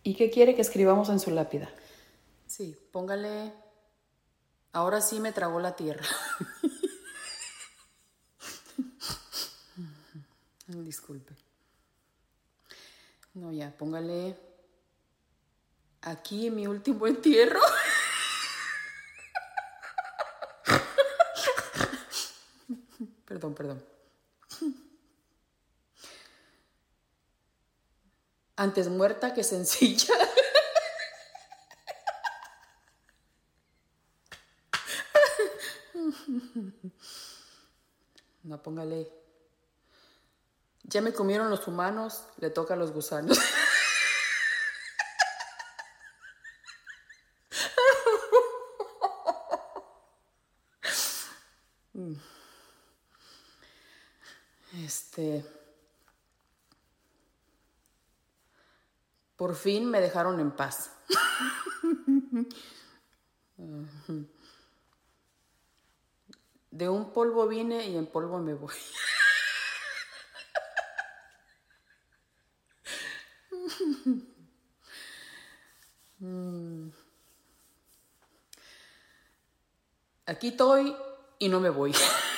¿Y qué quiere que escribamos en su lápida? Sí, póngale... Ahora sí me tragó la tierra. Disculpe. No, ya, póngale... Aquí mi último entierro. Perdón. Antes muerta que sencilla. No, póngale. Ya me comieron los humanos, le toca a los gusanos. Por fin me dejaron en paz. De un polvo vine y en polvo me voy. Aquí estoy y no me voy.